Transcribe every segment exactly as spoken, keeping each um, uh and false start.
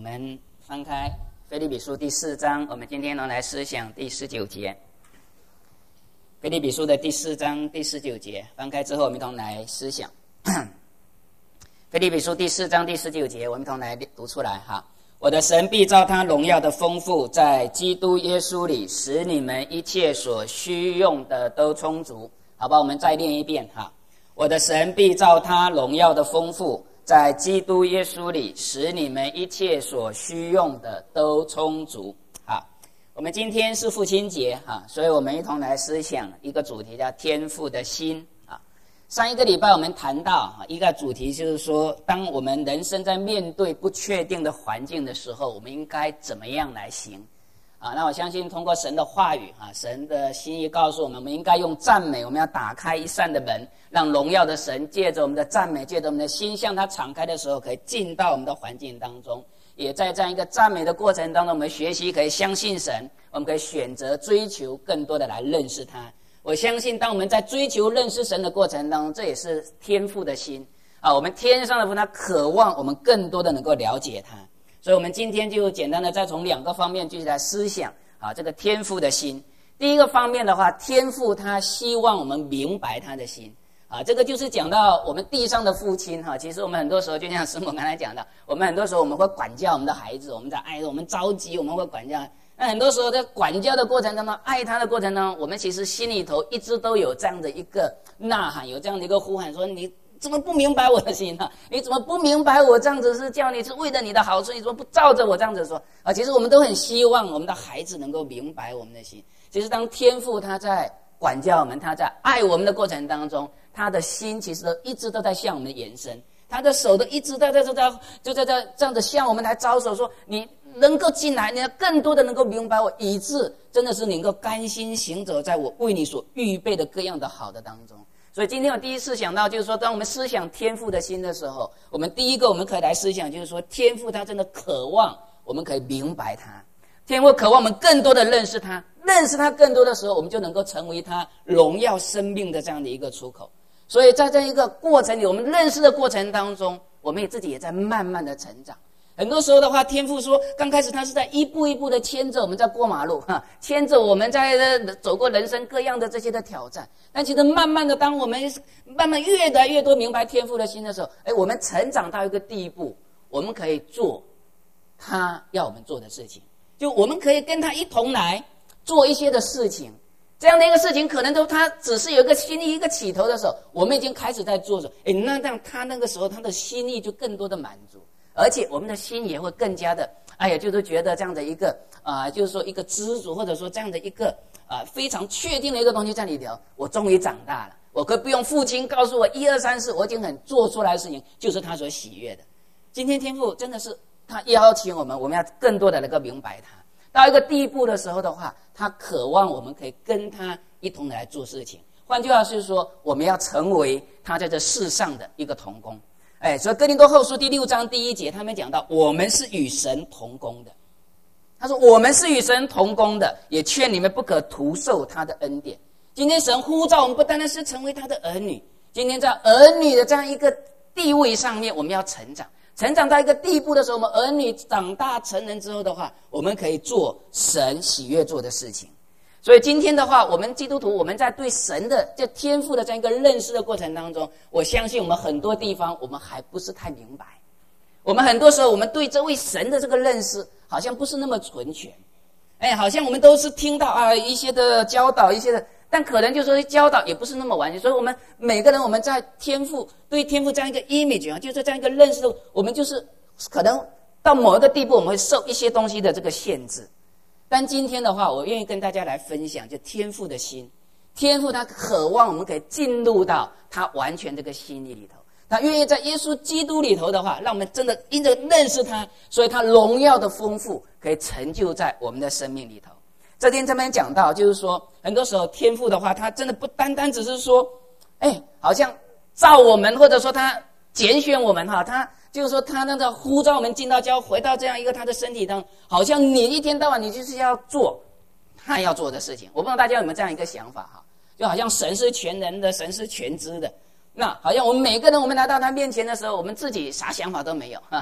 们翻开腓立比书第四章，我们今天呢来思想第十九节。腓立比书的第四章第十九节，翻开之后我们一同来思想。腓立比书第四章第十九节，我们一同来读出来哈。我的神必照他荣耀的丰富，在基督耶稣里，使你们一切所需用的都充足。好吧，我们再念一遍哈。我的神必照他荣耀的丰富，在基督耶稣里，使你们一切所需用的都充足。好，我们今天是父亲节哈，所以我们一同来思想一个主题，叫天父的心啊。上一个礼拜我们谈到一个主题，就是说，当我们人生在面对不确定的环境的时候，我们应该怎么样来行啊？那我相信通过神的话语啊，神的心意告诉我们，我们应该用赞美，我们要打开一扇的门，让荣耀的神借着我们的赞美，借着我们的心向他敞开的时候，可以进到我们的环境当中。也在这样一个赞美的过程当中，我们学习可以相信神，我们可以选择追求更多的来认识他。我相信当我们在追求认识神的过程当中，这也是天父的心啊，我们天上的父他渴望我们更多的能够了解他。所以我们今天就简单的再从两个方面继续来思想啊，这个天父的心。第一个方面的话，天父他希望我们明白他的心啊，这个就是讲到我们地上的父亲哈。其实我们很多时候就像师母刚才讲的，我们很多时候我们会管教我们的孩子，我们在爱，我们着急，我们会管教。那很多时候在管教的过程当中，爱他的过程当中，我们其实心里头一直都有这样的一个呐喊，有这样的一个呼喊，说你怎么不明白我的心啊？你怎么不明白我这样子是叫你是为了你的好处？你怎么不照着我这样子说啊？其实我们都很希望我们的孩子能够明白我们的心。其实当天父他在管教我们，他在爱我们的过程当中，他的心其实都一直都在向我们延伸，他的手都一直在在在在就在在这样子向我们来招手，说你能够进来，你要更多的能够明白我，以致真的是能够甘心行走在我为你所预备的各样的好的当中。所以今天我第一次想到，就是说当我们思想天父的心的时候，我们第一个我们可以来思想，就是说天父他真的渴望我们可以明白他，天父渴望我们更多的认识他，认识他更多的时候，我们就能够成为他荣耀生命的这样的一个出口。所以在这一个过程里，我们认识的过程当中，我们也自己也在慢慢的成长。很多时候的话，天父说刚开始他是在一步一步的牵着我们在过马路哈，牵着我们在走过人生各样的这些的挑战。但其实慢慢的，当我们慢慢越来越多明白天父的心的时候，哎，我们成长到一个地步，我们可以做他要我们做的事情，就我们可以跟他一同来做一些的事情。这样的一个事情，可能都他只是有一个心意一个起头的时候，我们已经开始在做的时候，哎，那这样他那个时候他的心意就更多的满足。而且我们的心也会更加的，哎呀，就是觉得这样的一个啊、呃，就是说一个知足，或者说这样的一个啊、呃、非常确定的一个东西在里头。我终于长大了，我可以不用父亲告诉我一二三四，我已经很做出来的事情就是他所喜悦的。今天天父真的是他邀请我们，我们要更多的能够明白他。到一个地步的时候的话，他渴望我们可以跟他一同来做事情。换句话是说，我们要成为他在这世上的一个同工。哎，所以哥林多后书第六章第一节，他们讲到我们是与神同工的。他说我们是与神同工的，也劝你们不可徒受他的恩典。今天神呼召我们，不单单是成为他的儿女，今天在儿女的这样一个地位上面，我们要成长，成长到一个地步的时候，我们儿女长大成人之后的话，我们可以做神喜悦做的事情。所以今天的话，我们基督徒我们在对神的这天父的这样一个认识的过程当中，我相信我们很多地方我们还不是太明白。我们很多时候我们对这位神的这个认识好像不是那么纯全，哎，好像我们都是听到啊一些的教导，一些的，但可能就是说教导也不是那么完全。所以我们每个人我们在天父对天父这样一个 image 啊，就是这样一个认识的，我们就是可能到某一个地步，我们会受一些东西的这个限制。但今天的话，我愿意跟大家来分享，就天父的心。天父他渴望我们可以进入到他完全这个心意里头，他愿意在耶稣基督里头的话，让我们真的因着认识他，所以他荣耀的丰富可以成就在我们的生命里头。这天这边讲到，就是说很多时候天父的话，他真的不单单只是说，哎，好像造我们，或者说他拣选我们哈，他就是说他那个呼召我们进到教，回到这样一个他的身体当中，好像你一天到晚你就是要做他要做的事情。我不知道大家有没有这样一个想法哈，就好像神是全能的，神是全知的，那好像我们每个人我们来到他面前的时候，我们自己啥想法都没有啊，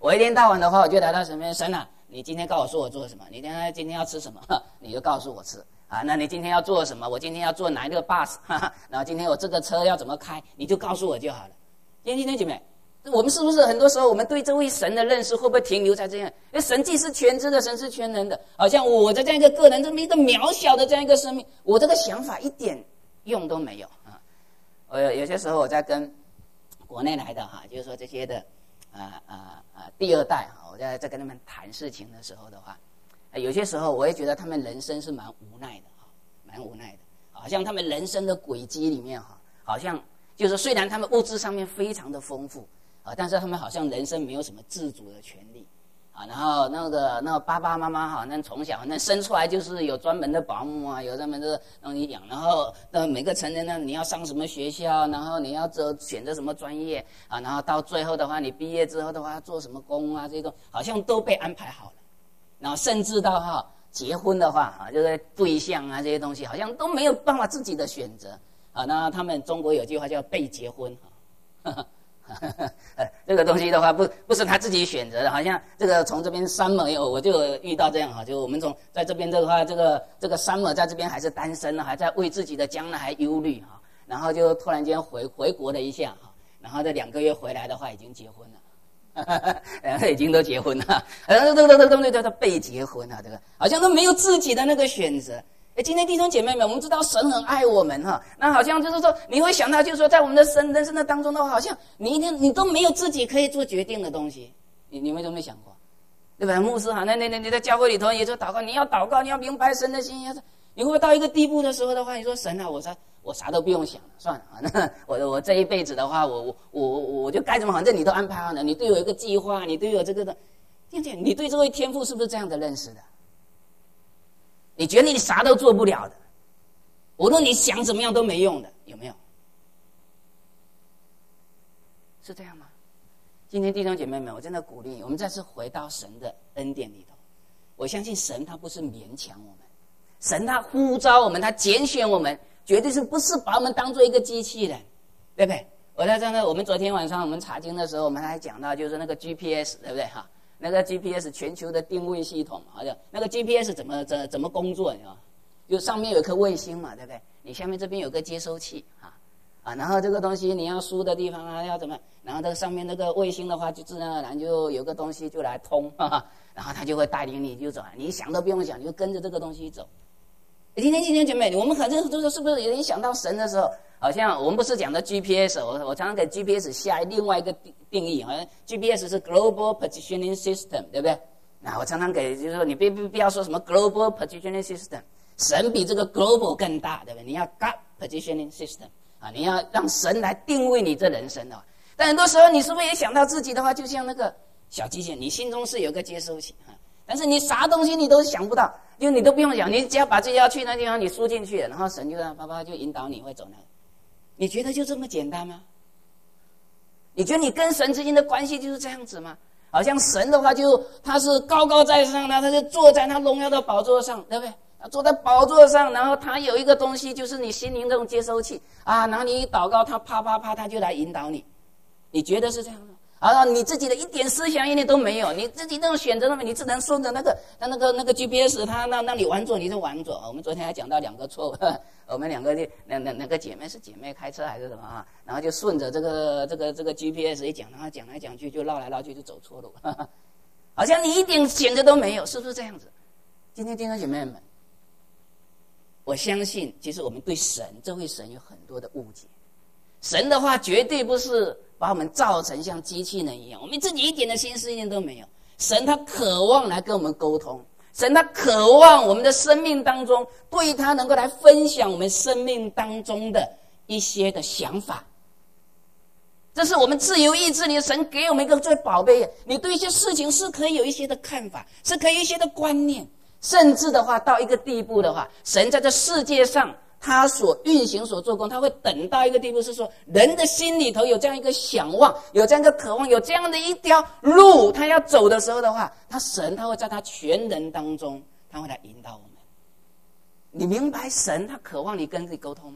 我一天到晚的话，我就来到神面神啊，你今天告诉我说我做什么？你今天今天要吃什么？你就告诉我吃啊。那你今天要做什么？我今天要坐哪一个 bus？ 然后今天我这个车要怎么开？你就告诉我就好了。今天姐妹，我们是不是很多时候我们对这位神的认识会不会停留在这样？因为神既是全知的，神是全能的，好像我的这样一个个人这么一个渺小的这样一个生命，我这个想法一点用都没有啊。我有些时候我在跟国内来的哈，就是说这些的啊啊啊第二代哈，我在在跟他们谈事情的时候的话，有些时候我会觉得他们人生是蛮无奈的哈，蛮无奈的，好像他们人生的轨迹里面哈，好像就是虽然他们物质上面非常的丰富啊，但是他们好像人生没有什么自主的权利啊。然后那个那个爸爸妈妈好像从小那生出来就是有专门的保姆啊，有专门的让你养，然后那每个成人呢，你要上什么学校，然后你要择选择什么专业啊，然后到最后的话，你毕业之后的话做什么工啊，这种好像都被安排好了。然后甚至到哈结婚的话啊，就是对象啊这些东西，好像都没有办法自己的选择。啊，那他们中国有句话叫被结婚哈，这个东西的话不不是他自己选择的，好像这个从这边Summer我就遇到这样哈，就我们从在这边这个话，这个这个Summer在这边还是单身呢，还在为自己的将来还忧虑哈，然后就突然间回回国了一下哈，然后这两个月回来的话已经结婚了。已经都结婚了，呃，这个这个东西叫做被结婚啊，这个好像都没有自己的那个选择。哎，今天弟兄姐妹们，我们知道神很爱我们哈，那好像就是说，你会想到，就是说，在我们的生人生的当中的话，好像你一天你都没有自己可以做决定的东西，你你们有没有想过？对吧？牧师哈，那那那你在教会里头也说祷告，你要祷告，你要明白神的心意，你会不会到一个地步的时候的话，你说神啊，我啥我啥都不用想了，算了啊，那我我这一辈子的话，我我我我就该怎么，反正你都安排好了，你对我有一个计划，你对我这个的，并且你对这位天父是不是这样的认识的？你觉得你啥都做不了的，无论你想怎么样都没用的，有没有？是这样吗？今天弟兄姐妹们，我真的鼓励你，我们再次回到神的恩典里头。我相信神他不是勉强我们，神他呼召我们，他拣选我们，绝对是不是把我们当做一个机器人，对不对？我在这呢，我们昨天晚上我们查经的时候，我们还讲到就是那个 G P S， 对不对哈？那个 G P S 全球的定位系统，好像那个 G P S 怎么怎怎么工作呢？就上面有一颗卫星嘛，对不对？你下面这边有个接收器啊啊，然后这个东西你要输的地方啊，要怎么？然后这个上面那个卫星的话，就自然而然就有个东西就来通，哈哈，然后它就会带领你就走，你想都不用想，你就跟着这个东西走。今天今天姐妹，我们很多都说是不是有人想到神的时候？好像我们不是讲的 G P S， 我我常常给 G P S 下另外一个定义，好像 G P S 是 Global Positioning System， 对不对？那我常常给就是说，你别不要说什么 Global Positioning System， 神比这个 Global 更大，对不对？你要 God Positioning System 啊，你要让神来定位你这人生的。但很多时候，你是不是也想到自己的话，就像那个小机器人，你心中是有个接收器啊，但是你啥东西你都想不到，因为你都不用想，你只要把自己要去那地方你输进去了，然后神就让爸爸就引导你会走那。你觉得就这么简单吗？你觉得你跟神之间的关系就是这样子吗？好像神的话就他是高高在上的，他就坐在他荣耀的宝座上，对不对？他坐在宝座上，然后他有一个东西就是你心灵这种接收器啊，然后你一祷告，他啪啪啪他就来引导你。你觉得是这样吗？啊，你自己的一点思想一点都没有，你自己那种选择都没有，你只能顺着那个他那个那个 G P S， 他让让你往左你就往左。我们昨天还讲到两个错误，我们两个那那那个姐妹是姐妹开车还是什么啊？然后就顺着这个这个这个 G P S 一讲，然后讲来讲去就绕来绕去就走错路，好像你一点选择都没有，是不是这样子？今天弟兄姐妹们，我相信其实我们对神这位神有很多的误解。神的话绝对不是把我们造成像机器人一样，我们自己一点的心思一点都没有。神他渴望来跟我们沟通，神他渴望我们的生命当中对他能够来分享我们生命当中的一些的想法。这是我们自由意志里的神给我们一个最宝贝的，你对一些事情是可以有一些的看法，是可以有一些的观念，甚至的话到一个地步的话，神在这世界上他所运行所做工，他会等到一个地步，是说人的心里头有这样一个想望，有这样一个渴望，有这样的一条路他要走的时候的话，他神他会在他全人当中他会来引导我们。你明白神他渴望你跟自己沟通吗？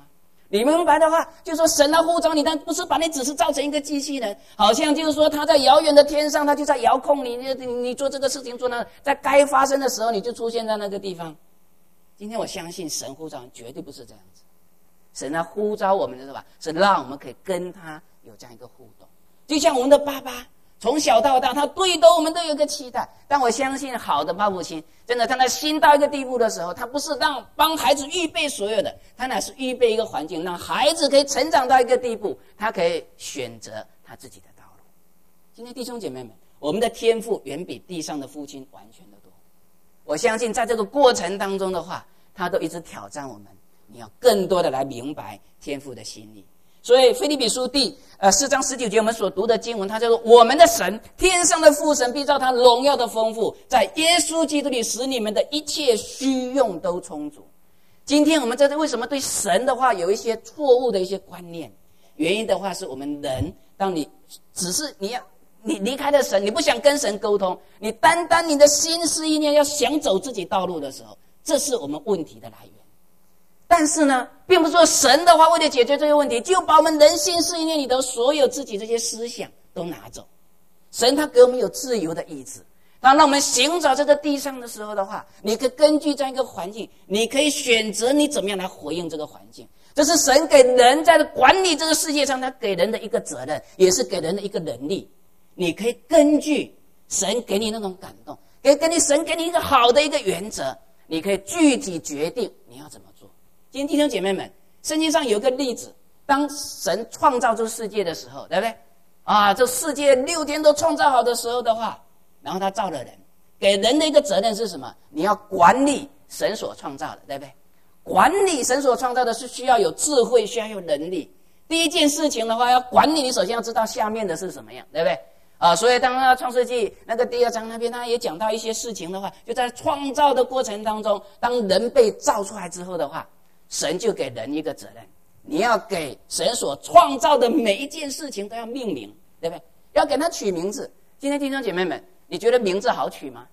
你明白的话，就是说神他呼召你，但不是把你只是造成一个机器人，好像就是说他在遥远的天上，他就在遥控你，你你做这个事情做那，在该发生的时候你就出现在那个地方。今天我相信神呼召绝对不是这样子，神他呼召我们的是吧？是让我们可以跟他有这样一个互动，就像我们的爸爸。从小到大，他对都我们都有个期待，但我相信好的爸父亲，真的，他的心到一个地步的时候，他不是让帮孩子预备所有的，他乃是预备一个环境，让孩子可以成长到一个地步，他可以选择他自己的道路。今天弟兄姐妹们，我们的天赋远比地上的父亲完全的多。我相信在这个过程当中的话，他都一直挑战我们，你要更多的来明白天父的心意。所以腓立比书第呃四章十九节我们所读的经文，它叫做我们的神，天上的父神必照他荣耀的丰富，在耶稣基督里使你们的一切需用都充足。今天我们在这为什么对神的话有一些错误的一些观念？原因的话是我们人，当你只是你要你离开了神，你不想跟神沟通，你单单你的心思意念要想走自己道路的时候，这是我们问题的来源。但是呢，并不是说神的话为了解决这个问题，就把我们人心思意念里的所有自己这些思想都拿走。神他给我们有自由的意志，当让我们行走在这地上的时候的话，你可以根据这样一个环境，你可以选择你怎么样来回应这个环境。这是神给人在管理这个世界上他给人的一个责任，也是给人的一个能力。你可以根据神给你那种感动，可以根据神给你一个好的一个原则，你可以具体决定你要怎么做。今天弟兄姐妹们，圣经上有一个例子，当神创造这个世界的时候，对不对啊？这世界六天都创造好的时候的话，然后他造了人，给人的一个责任是什么？你要管理神所创造的，对不对？管理神所创造的是需要有智慧，需要有能力。第一件事情的话，要管理，你首先要知道下面的是什么样，对不对啊？所以当他创世纪那个第二章那边，他也讲到一些事情的话，就在创造的过程当中，当人被造出来之后的话，神就给人一个责任，你要给神所创造的每一件事情都要命名，对不对？要给他取名字。今天弟兄姐妹们，你觉得名字好取吗？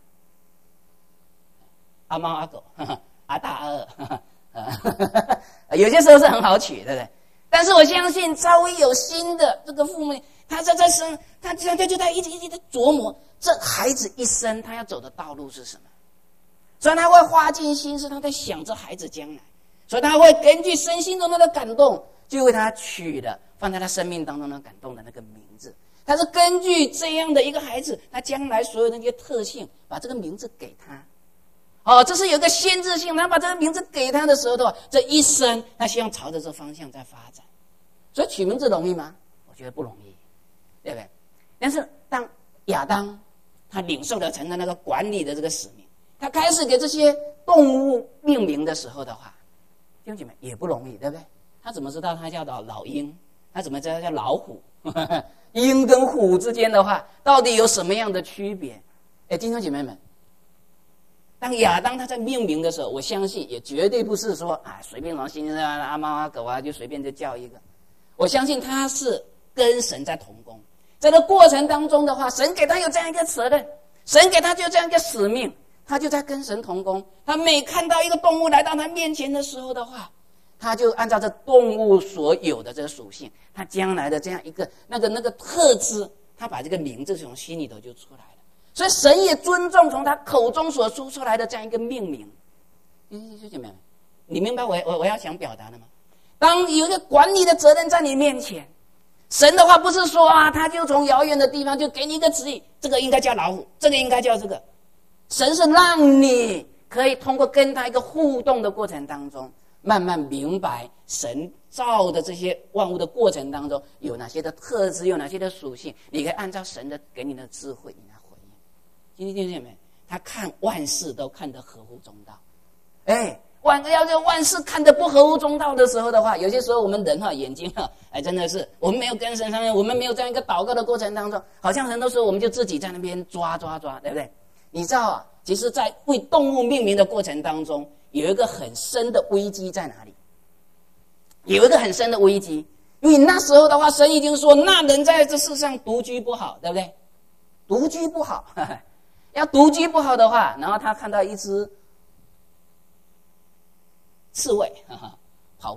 阿猫阿狗，呵呵阿大阿二，呵呵有些时候是很好取，对不对？但是我相信稍微有心的这个父母，他在这生，他他就在一直一直的琢磨这孩子一生他要走的道路是什么，所以他会花尽心思，他在想这孩子将来，所以他会根据身心中的感动，就为他取了放在他生命当中的感动的那个名字。他是根据这样的一个孩子，他将来所有的那些特性，把这个名字给他。哦，这是有一个限制性，他把这个名字给他的时候的话，这一生他希望朝着这方向在发展。所以取名字容易吗？我觉得不容易，对不对？但是当亚当他领受了成了那个管理的这个使命，他开始给这些动物命名的时候的话，弟兄姐妹也不容易，对不对？他怎么知道他叫老老鹰？他怎么知道叫老虎？鹰跟虎之间的话，到底有什么样的区别？哎，弟兄姐妹们，当亚当他在命名的时候，我相信也绝对不是说啊随便往心上阿猫阿狗啊就随便就叫一个。我相信他是跟神在同工，在这过程当中的话，神给他有这样一个责任，神给他就这样一个使命，他就在跟神同工。他每看到一个动物来到他面前的时候的话，他就按照这动物所有的这个属性，他将来的这样一个那个那个特质，他把这个名字从心里头就出来了。所以神也尊重从他口中所说出来的这样一个命名。弟兄姐妹，你明白我我我要想表达的吗？当有一个管理的责任在你面前，神的话不是说啊，他就从遥远的地方就给你一个指引，这个应该叫老虎，这个应该叫这个。神是让你可以通过跟他一个互动的过程当中，慢慢明白神造的这些万物的过程当中有哪些的特质，有哪些的属性，你可以按照神的给你的智慧你来回应。今天弟兄姐妹，他看万事都看得合乎中道。哎，万要是万事看得不合乎中道的时候的话，有些时候我们人哈眼睛哈，哎真的是我们没有跟神相应，我们没有这样一个祷告的过程当中，好像很多时候我们就自己在那边抓抓抓，对不对？你知道啊，其实在为动物命名的过程当中，有一个很深的危机在哪里？有一个很深的危机，因为那时候的话，神已经说，那人在这世上独居不好，对不对？独居不好，呵呵要独居不好的话，然后他看到一只刺猬呵呵跑过来，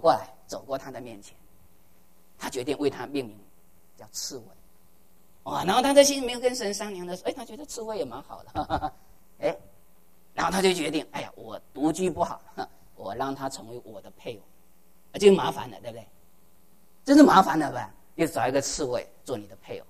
走过他的面前，他决定为他命名叫刺猬。哇！然后他在心里没有跟神商量的时候，哎，他觉得刺猬也蛮好的，哈哈哈哎，然后他就决定，哎呀，我独居不好，我让他成为我的配偶，这就麻烦了，对不对？真是麻烦了吧？又找一个刺猬做你的配偶。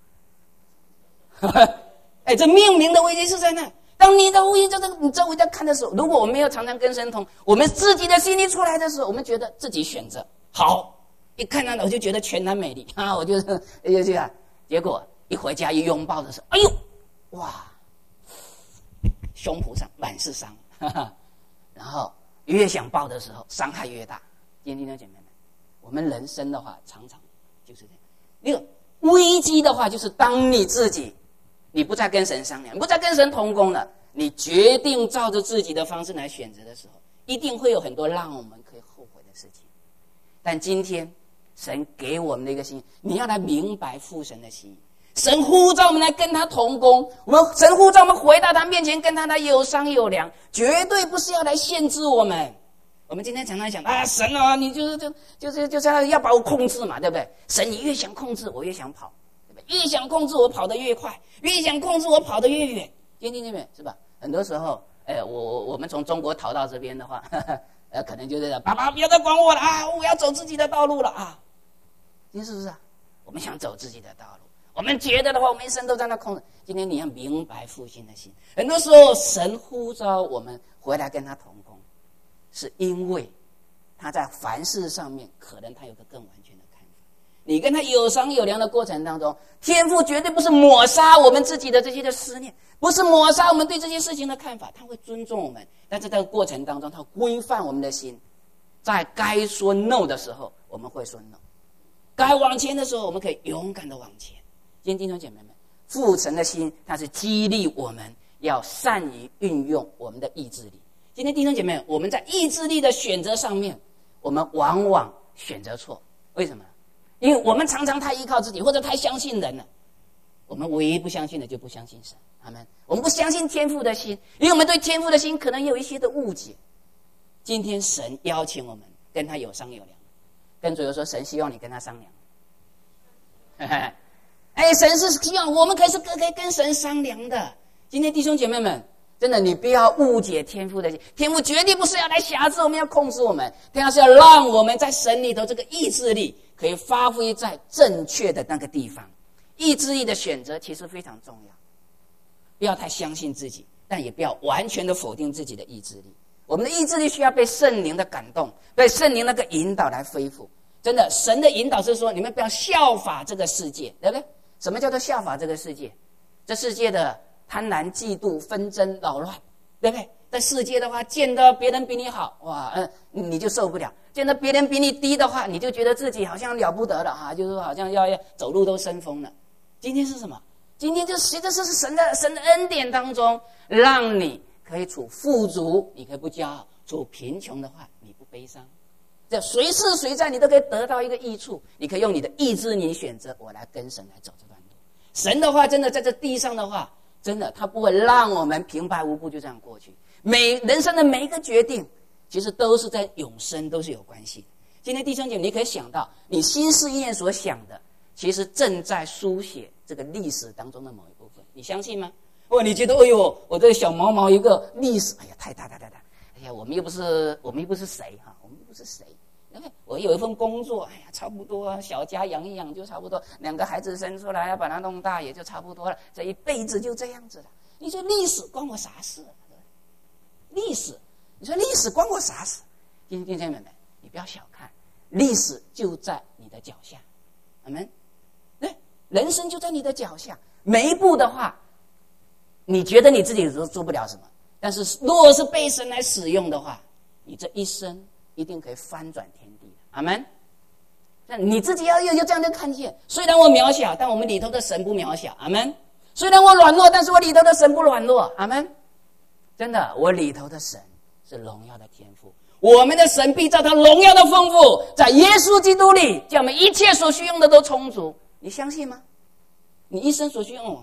哎，这命名的危机是在那。当你的无意在这个你周围在看的时候，如果我们没有常常跟神同，我们自己的心里出来的时候，我们觉得自己选择好，一看到我就觉得全然美丽啊，我就哎呀这样，结果一回家一拥抱的时候，哎呦，哇，胸脯上满是伤，哈哈，然后越想抱的时候，伤害越大。今天的姐妹们，我们人生的话，常常就是这样。那个危机的话，就是当你自己。你不再跟神商量，你不再跟神同工了，你决定照着自己的方式来选择的时候，一定会有很多让我们可以后悔的事情。但今天神给我们的一个心，你要来明白父神的心意。神呼召我们来跟他同工，我们神呼召我们回到他面前，跟他来有商有量，绝对不是要来限制我们。我们今天常常讲啊，神啊，你就是就就是就是要要把我控制嘛，对不对？神，你越想控制，我越想跑。越想控制我跑得越快，越想控制我跑得越远，听听见没？是吧？很多时候，哎，我我们从中国逃到这边的话，呵呵呃，可能就是爸爸不要再管我了啊，我要走自己的道路了啊，你是不是啊？我们想走自己的道路，我们觉得的话，我们一生都在那控制。今天你要明白父亲的心，很多时候神呼召我们回来跟他同工，是因为他在凡事上面可能他有个更完全的。你跟他有商有量的过程当中，天父绝对不是抹杀我们自己的这些的思念，不是抹杀我们对这些事情的看法，他会尊重我们，但是在这个过程当中，他规范我们的心，在该说 no 的时候，我们会说 no， 该往前的时候，我们可以勇敢的往前。今天弟兄姐妹们，父神的心，他是激励我们要善于运用我们的意志力。今天弟兄姐妹，我们在意志力的选择上面，我们往往选择错，为什么？因为我们常常太依靠自己，或者太相信人了。我们唯一不相信的就不相信神，阿们。我们不相信天父的心，因为我们对天父的心可能有一些的误解。今天神邀请我们跟他有商有量，跟主耶稣说，神希望你跟他商量。哎，神是希望我们可以是可以跟神商量的。今天弟兄姐妹们，真的，你不要误解天父的心，天父绝对不是要来辖制我们，要控制我们，他是要让我们在神里头这个意志力可以发挥在正确的那个地方。意志力的选择其实非常重要，不要太相信自己，但也不要完全的否定自己的意志力。我们的意志力需要被圣灵的感动，被圣灵那个引导来恢复。真的，神的引导是说，你们不要效法这个世界，对不对？什么叫做效法这个世界？这世界的贪婪、嫉妒、纷争、扰乱，对不对？在世界的话，见到别人比你好，哇，嗯，你就受不了；见到别人比你低的话，你就觉得自己好像了不得了啊，就是好像要要走路都生风了。今天是什么？今天就是其实是神的神的恩典当中，让你可以处富足，你可以不骄傲；处贫穷的话，你不悲伤。这随时随在你都可以得到一个益处，你可以用你的意志力选择，我来跟神来走这段路。神的话，真的在这地上的话，真的他不会让我们平白无故就这样过去。每人生的每一个决定，其实都是在永生，都是有关系的。今天弟兄姐妹，你可以想到，你心思意念所想的，其实正在书写这个历史当中的某一部分。你相信吗？哦，你觉得，哎呦，我这小毛毛一个历史，哎呀，太大太大太大，哎呀，我们又不是我们又不是谁哈，我们又不是谁。我有一份工作，哎呀，差不多小家养一养就差不多，两个孩子生出来，把他弄大也就差不多了，这一辈子就这样子了。你说历史关我啥事？历史，你说历史关我啥事？弟兄姐妹们，你不要小看，历史就在你的脚下，阿们。对，人生就在你的脚下，每一步的话，你觉得你自己都做不了什么，但是如果是被神来使用的话，你这一生一定可以翻转天地的，阿们。那你自己要有这样的看见，虽然我渺小，但我们里头的神不渺小，阿们。虽然我软弱，但是我里头的神不软弱，阿们。真的，我里头的神是荣耀的天父，我们的神必照他荣耀的丰富，在耶稣基督里，叫我们一切所需用的都充足。你相信吗？你一生所需用，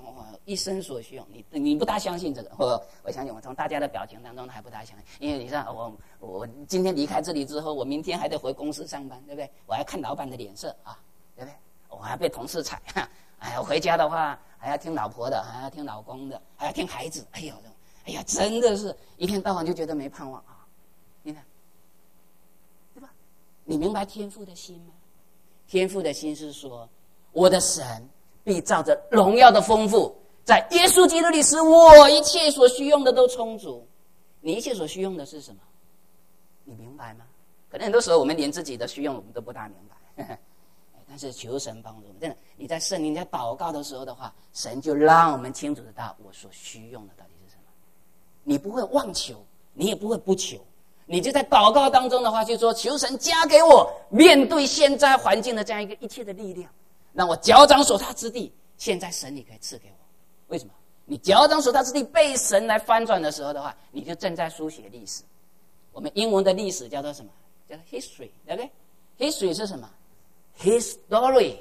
一生所需用。你你不大相信这个，我我相信我从大家的表情当中还不大相信，因为你知道我我今天离开这里之后，我明天还得回公司上班，对不对？我还看老板的脸色啊，对不对？我还被同事踩，哎，我回家的话还要听老婆的，还要听老公的，还要听孩子，哎呦，哎呀，真的是一天到晚就觉得没盼望啊！你看，对吧？你明白天父的心吗？天父的心是说，我的神必照着荣耀的丰富，在耶稣基督里使我一切所需用的都充足。你一切所需用的是什么？你明白吗？可能很多时候我们连自己的需用我们都不大明白，但是求神帮助我们。真的，你在圣灵在祷告的时候的话，神就让我们清楚知道我所需用的到底是什么。你不会妄求，你也不会不求，你就在祷告当中的话，就说求神加给我面对现在环境的这样一个一切的力量，让我脚掌所踏之地，现在神你可以赐给我。为什么？你脚掌所踏之地被神来翻转的时候的话，你就正在书写历史。我们英文的历史叫做什么？叫做 history， 对不对？ history 是什么？ His story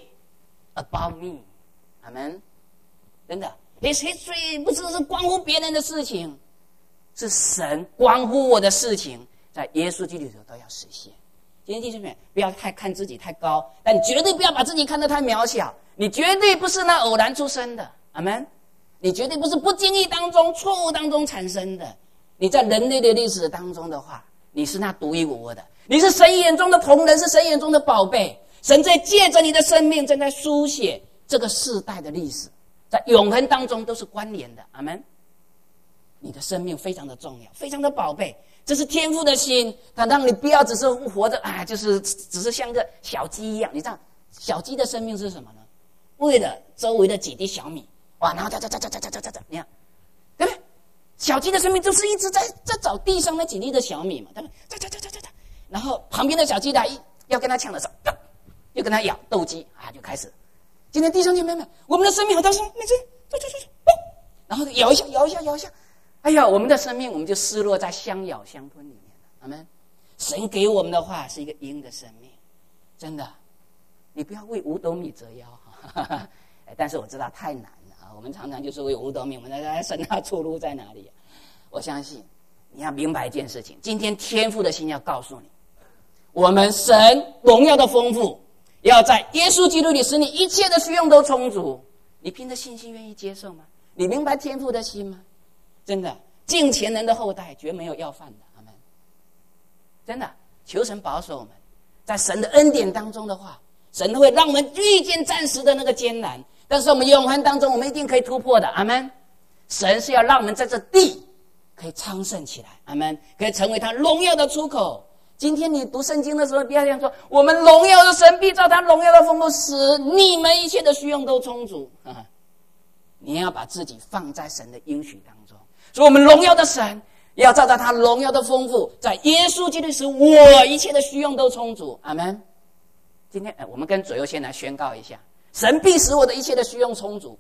about me。 阿们。真的 His history 不只是关乎别人的事情，是神关乎我的事情，在耶稣基督里头都要实现。今天弟兄们，不要太看自己太高，但你绝对不要把自己看得太渺小。你绝对不是那偶然出生的，阿们。你绝对不是不经意当中错误当中产生的。你在人类的历史当中的话，你是那独一无二的，你是神眼中的同人，是神眼中的宝贝。神在借着你的生命正在书写这个世代的历史，在永恒当中都是关联的，阿们。你的生命非常的重要，非常的宝贝，这是天父的心，他让你不要只是活着，哎，就是只是像个小鸡一样。你知道小鸡的生命是什么呢？为了周围的几滴小米，哇，然后喳喳喳喳喳喳喳喳喳，你看，对不对？小鸡的生命就是一直在在找地上那几粒的小米嘛，对不对？喳喳喳喳喳喳，然后旁边的小鸡来要跟他抢的时候，又跟他咬斗鸡啊，就开始。今天弟兄姐妹们，我们的生命好大声，每次走走走走，然后咬一下，咬一下，咬一下。哎呀，我们的生命我们就失落在相咬相吞里面了。阿们。神给我们的话是一个鹰的生命，真的，你不要为五斗米折腰哈。但是我知道太难了啊！我们常常就是为五斗米，我们在神啊，出路在哪里？我相信你要明白一件事情，今天天父的心要告诉你，我们神荣耀的丰富，要在耶稣基督里使你一切的需用都充足。你凭着信心愿意接受吗？你明白天父的心吗？真的，敬虔人的后代绝没有要饭的，阿们。真的，求神保守我们，在神的恩典当中的话，神会让我们遇见暂时的那个艰难，但是我们永恒当中，我们一定可以突破的，阿们。神是要让我们在这地可以昌盛起来，阿们，可以成为他荣耀的出口。今天你读圣经的时候，不要这样说，我们荣耀的神必照他荣耀的丰富，使你们一切的需用都充足。啊，你要把自己放在神的应许当中。所以我们荣耀的神要照着他荣耀的丰富，在耶稣基督时，我一切的需用都充足。阿们。今天我们跟左右先来宣告一下，神必使我的一切的需用充足。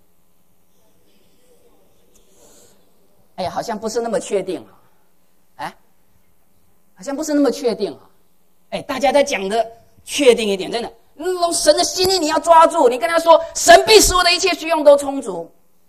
哎呀，好像不是那么确定啊，哎，好像不是那么确定啊。哎，大家在讲的确定一点，真的，嗯，神的心意你要抓住，你跟他说，神必使我的一切需用都充足。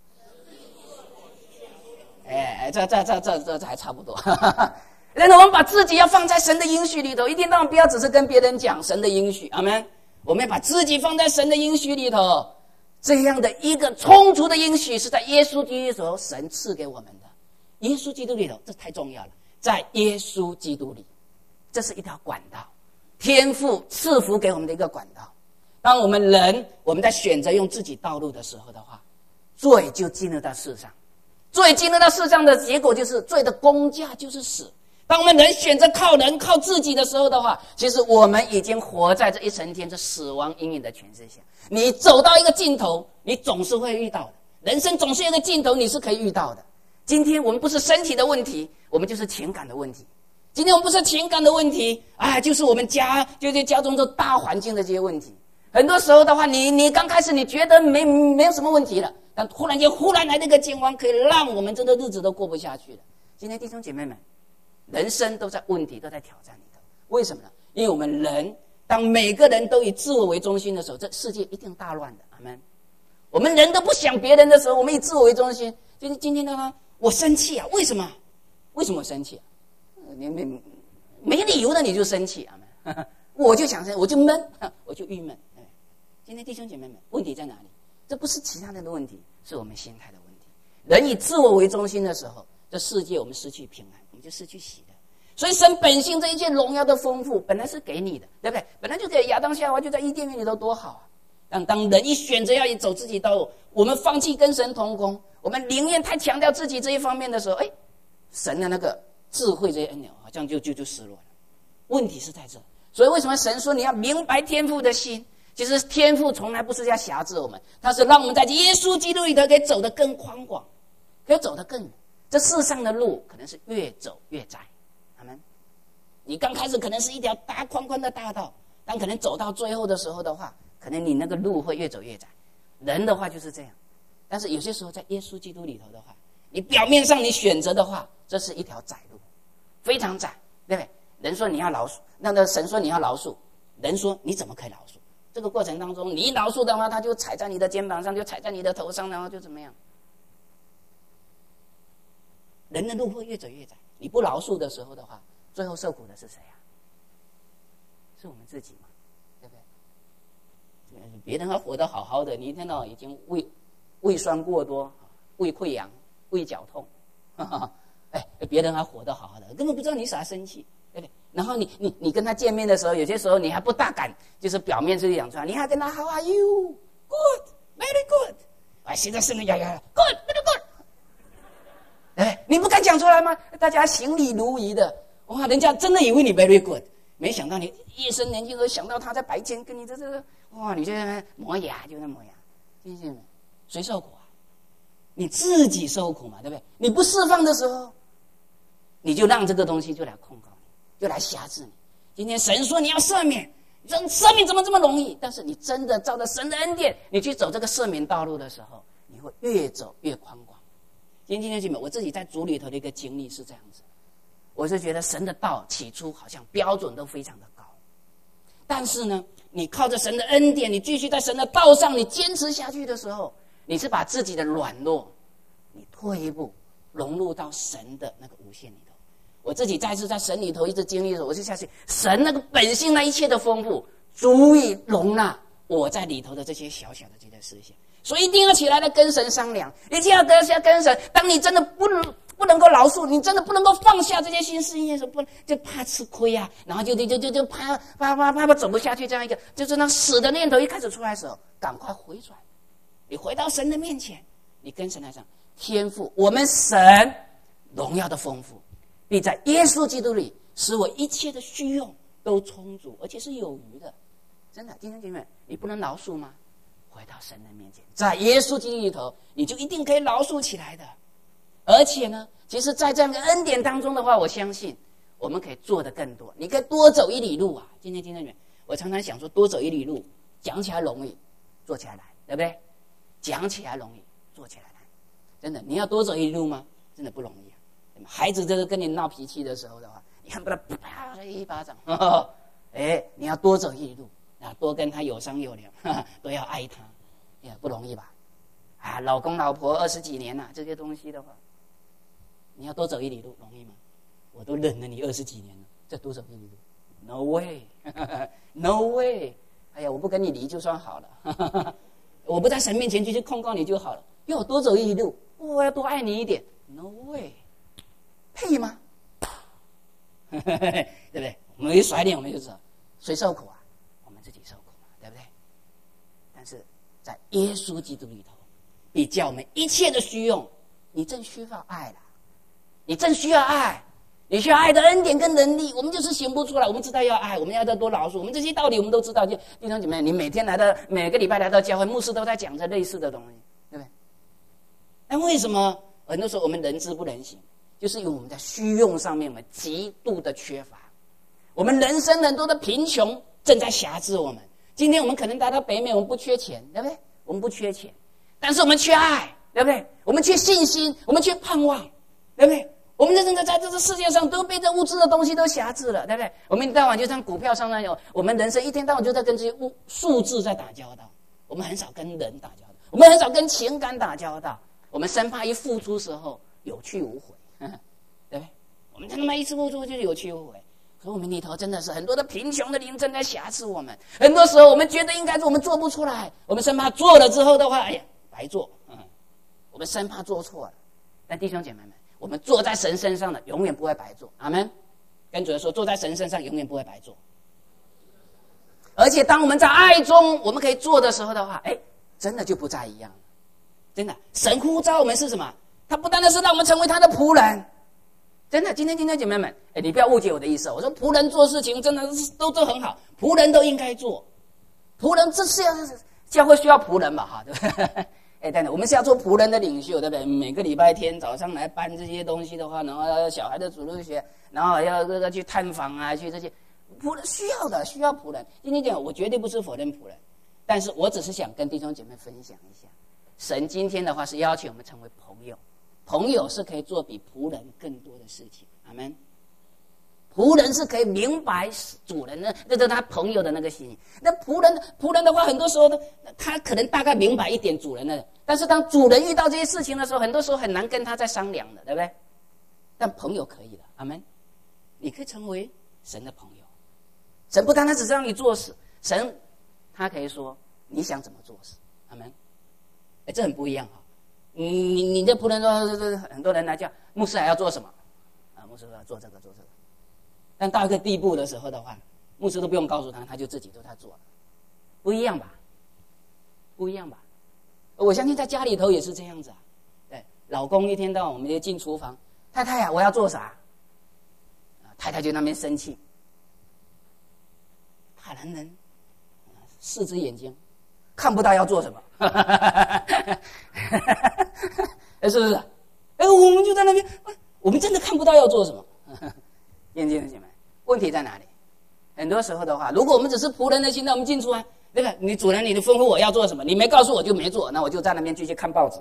哎，这这这这这这还差不多。然后我们把自己要放在神的应许里头，一天到晚不要只是跟别人讲神的应许，阿们。我们要把自己放在神的应许里头，这样的一个充足的应许是在耶稣基督里头神赐给我们的。耶稣基督里头，这太重要了，在耶稣基督里，这是一条管道，天父赐福给我们的一个管道。当我们人我们在选择用自己道路的时候的话，罪就进入到世上，罪进入到世上的结果就是罪的工价就是死。当我们人选择靠人靠自己的时候的话，其实我们已经活在这一层天这死亡阴影的权势下。你走到一个尽头，你总是会遇到的，人生总是有一个尽头，你是可以遇到的。今天我们不是身体的问题，我们就是情感的问题。今天我们不是情感的问题，啊，就是我们家就是家中这大环境的这些问题。很多时候的话，你你刚开始你觉得没没有什么问题了，但忽然间忽然来那个惊慌，可以让我们这个日子都过不下去了。今天弟兄姐妹们，人生都在问题，都在挑战里头。为什么呢？因为我们人当每个人都以自我为中心的时候，这世界一定大乱的。阿们。 我们人都不想别人的时候，我们以自我为中心。就是今天的话，我生气啊，为什么？为什么生气啊？你没没理由的你就生气啊？我就想生，我就闷，我就郁闷。今天弟兄姐妹们，问题在哪里？这不是其他人的问题，是我们心态的问题。人以自我为中心的时候，这世界我们失去平安，我们就失去喜乐。所以神本性这一切荣耀的丰富，本来是给你的，对不对？本来就给亚当夏娃就在伊甸园里头多好啊！但当人一选择要走自己道路，我们放弃跟神同工，我们宁愿太强调自己这一方面的时候，哎，神的那个智慧这些恩典好像就就就失落了。问题是在这，所以为什么神说你要明白天父的心？其实天父从来不是要辖制我们，他是让我们在耶稣基督里头可以走得更宽广，可以走得更远。这世上的路可能是越走越窄，阿们。你刚开始可能是一条大宽宽的大道，但可能走到最后的时候的话，可能你那个路会越走越窄。人的话就是这样，但是有些时候在耶稣基督里头的话，你表面上你选择的话，这是一条窄路，非常窄，对不对？人说你要饶恕，那个神说你要饶恕，人说你怎么可以饶恕？这个过程当中，你饶恕的话，他就踩在你的肩膀上，就踩在你的头上，然后就怎么样？人的路会越走越窄。你不饶恕的时候的话，最后受苦的是谁啊？是我们自己嘛，对不对？别人还活得好好的，你一天到晚已经胃胃酸过多、胃溃疡、胃绞痛，哈哈，哎，别人还活得好好的，根本不知道你傻生气。对不对？然后你你你跟他见面的时候，有些时候你还不大敢，就是表面是讲出来，你还跟他 How are you? Good, very good. 哎，现在是那呀呀 ，Good, very good. 哎，你不敢讲出来吗？大家行礼如仪的，哇，人家真的以为你 very good， 没想到你夜深人静的时候想到他在白天跟你这这个，哇，你就在那磨牙，就在磨牙，听见没？谁受苦啊？你自己受苦嘛，对不对？你不释放的时候，你就让这个东西就来控告。就来辖制你。今天神说你要赦免，你说赦免怎么这么容易？但是你真的照着神的恩典，你去走这个赦免道路的时候，你会越走越宽广。今天姐妹，我自己在主里头的一个经历是这样子，我是觉得神的道起初好像标准都非常的高，但是呢，你靠着神的恩典，你继续在神的道上，你坚持下去的时候，你是把自己的软弱，你退一步融入到神的那个无限里头。我自己再次在神里头一直经历的时候，我就相信神那个本性那一切的丰富，足以容纳我在里头的这些小小的这些事情。所以一定要起来来跟神商量，一定要跟下跟神。当你真的不不能够饶恕，你真的不能够放下这些心思意念的时候，不就怕吃亏啊，然后就就就就就怕怕怕怕怕走不下去，这样一个就是那死的念头一开始出来的时候，赶快回转，你回到神的面前，你跟神来讲，天父，我们神荣耀的丰富。必在耶稣基督里使我一切的需用都充足，而且是有余的。真的，弟兄姐妹，你不能饶恕吗？回到神的面前，在耶稣基督里头，你就一定可以饶恕起来的。而且呢，其实在这样的恩典当中的话，我相信我们可以做得更多。你可以多走一里路啊！今天弟兄姐妹，我常常想说，多走一里路，讲起来容易，做起来难，对不对？讲起来容易，做起来难。真的，你要多走一里路吗？真的不容易。孩子这个跟你闹脾气的时候的话，你看不他啪一巴掌，呵呵哎，你要多走一路啊，多跟他有商有量，呵呵都要爱他，也不容易吧？啊，老公老婆二十几年了、啊，这些东西的话，你要多走一里路容易吗？我都忍了你二十几年了，再多走一里路 ，no way，no way， 哎呀，我不跟你离就算好了，呵呵我不在神面前就去控告你就好了，要我多走一里路，我要多爱你一点 ，no way。配吗？对不对？我们一甩脸，我们就知道谁受苦啊？我们自己受苦嘛，对不对？但是在耶稣基督里头，必叫我们一切的需用。你正需要爱啦，你正需要爱，你需要爱的恩典跟能力，我们就是行不出来。我们知道要爱，我们要多饶恕，我们这些道理我们都知道。就弟兄姐妹，你每天来到，每个礼拜来到教会，牧师都在讲着类似的东西，对不对？但为什么很多时候我们人知不能行？就是因为我们在虚用上面我们极度的缺乏，我们人生很多的贫穷正在辖制我们。今天我们可能来到北美，我们不缺钱，对不对？我们不缺钱，但是我们缺爱，对不对？我们缺信心，我们缺盼望，对不对？我们真的在这个世界上都被这物质的东西都辖制了，对不对？我们一天到晚就像股票上那有，我们人生一天到晚就在跟这些物数字在打交道，我们很少跟人打交道。 我们很少跟情感打交道，我们生怕一付出时候有去无回，呵呵对不对？我们他妈一次付出就有去无回。可我们里头真的是很多的贫穷的灵正在挟持我们，很多时候我们觉得应该做，我们做不出来，我们生怕做了之后的话，哎呀，白做，嗯，我们生怕做错了。但弟兄姐妹们，我们坐在神身上的永远不会白做，阿们。跟主人说，坐在神身上永远不会白做。而且当我们在爱中我们可以做的时候的话，哎，真的就不再一样了。真的，神呼召我们是什么？他不单单是让我们成为他的仆人。真的，今天今天姐妹们，哎，你不要误解我的意思。我说仆人做事情真的都都很好，仆人都应该做。仆人这是要教会需要仆人嘛，哈，对不对？哎，等等，我们是要做仆人的领袖，对不对？每个礼拜天早上来搬这些东西的话，然后小孩的主日学，然后要这个去探访啊，去这些仆人需要的，需要仆人。今天讲，我绝对不是否认仆人，但是我只是想跟弟兄姐妹分享一下，神今天的话是邀请我们成为朋友。朋友是可以做比仆人更多的事情，阿们。仆人是可以明白主人的，这是他朋友的那个心意。那仆人，仆人的话，很多时候呢，他可能大概明白一点主人的，但是当主人遇到这些事情的时候，很多时候很难跟他再商量的，对不对？但朋友可以的，阿们。你可以成为神的朋友。神不单单只是让你做事，神他可以说你想怎么做事，阿们。哎，这很不一样哈。你你你的仆人说，很多人来叫牧师还要做什么啊？牧师说要做这个做这个，但到一个地步的时候的话，牧师都不用告诉他，他就自己都在做了，不一样吧？不一样吧？我相信在家里头也是这样子啊。对，老公一天到晚我们就进厨房，太太呀、啊，我要做啥？啊，太太就那边生气，大男人四只眼睛看不到要做什么。是不是？哎，我们就在那边，我们真的看不到要做什么。眼睛的姐妹，问题在哪里？很多时候的话，如果我们只是仆人的心，那我们进出啊，对吧？你主人，你的吩咐我要做什么，你没告诉我就没做，那我就在那边继续看报纸。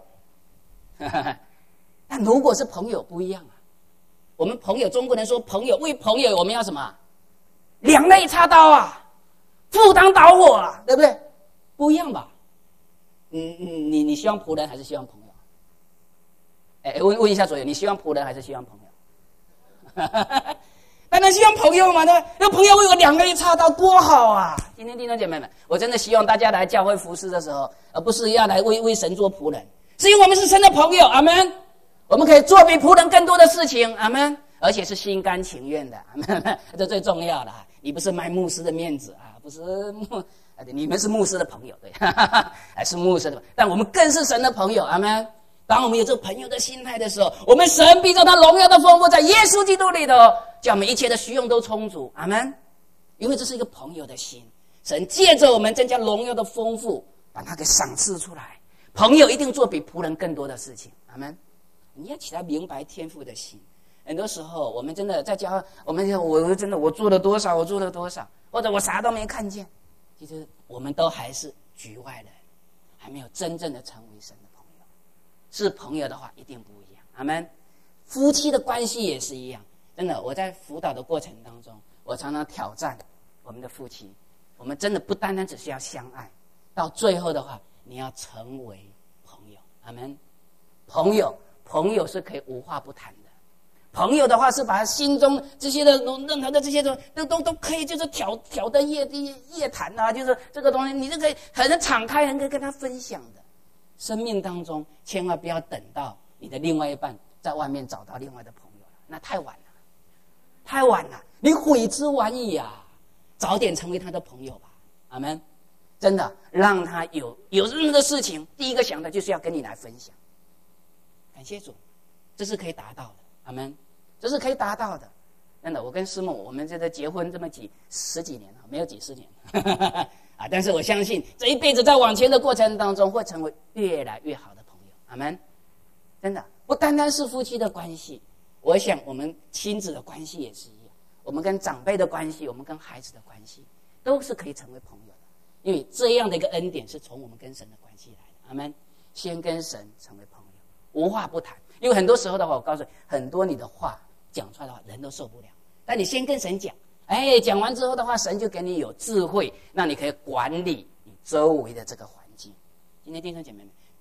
但如果是朋友不一样啊，我们朋友，中国人说朋友，为朋友我们要什么？两肋插刀啊，赴汤蹈火啊，对不对？不一样吧？你你你希望仆人还是希望朋友？哎，问问一下左右，你希望仆人还是希望朋友？当然希望朋友嘛，对吧？那朋友为我两肋插刀多好啊！今天弟兄姐妹们，我真的希望大家来教会服侍的时候，而不是要来为为神做仆人，是因为我们是神的朋友，阿们。我们可以做比仆人更多的事情，阿们，而且是心甘情愿的，阿们，这最重要的。你不是卖牧师的面子啊，不是牧，你们是牧师的朋友，对，还是牧师的，但我们更是神的朋友，阿们。当我们有这个朋友的心态的时候，我们神必照他荣耀的丰富，在耶稣基督里头，叫我们一切的需用都充足，阿们。因为这是一个朋友的心，神借着我们增加荣耀的丰富，把它给赏赐出来。朋友一定做比仆人更多的事情，阿们。你要起来明白天父的心。很多时候，我们真的在教，我们我真的我做了多少，我做了多少，或者我啥都没看见，其实我们都还是局外人，还没有真正的成为神的朋友。是朋友的话，一定不一样，阿们。夫妻的关系也是一样，真的，我在辅导的过程当中，我常常挑战我们的夫妻，我们真的不单单只是要相爱，到最后的话，你要成为朋友，阿们。朋友，朋友是可以无话不谈的。朋友的话是把心中这些的任何的这些都都都都可以，就是挑挑灯夜夜夜谈啊，就是这个东西，你就可以很敞开，很可以跟他分享的。生命当中，千万不要等到你的另外一半在外面找到另外的朋友了，那太晚了，太晚了，你悔之晚矣啊！早点成为他的朋友吧，阿们。真的，让他有有任何的事情，第一个想的就是要跟你来分享。感谢主，这是可以达到的，阿们。这是可以达到的。真的，我跟师母，我们这个结婚这么几十几年了，没有几十年啊，但是我相信这一辈子在往前的过程当中，会成为越来越好的朋友，阿们。真的，不单单是夫妻的关系，我想我们亲子的关系也是一样，我们跟长辈的关系，我们跟孩子的关系，都是可以成为朋友的。因为这样的一个恩典是从我们跟神的关系来的，阿们。先跟神成为朋友，无话不谈。因为很多时候的话，我告诉你，很多你的话讲出来的话，人都受不了。但你先跟神讲，哎，讲完之后的话，神就给你有智慧，让你可以管理你周围的这个环境。今天弟兄姐妹们，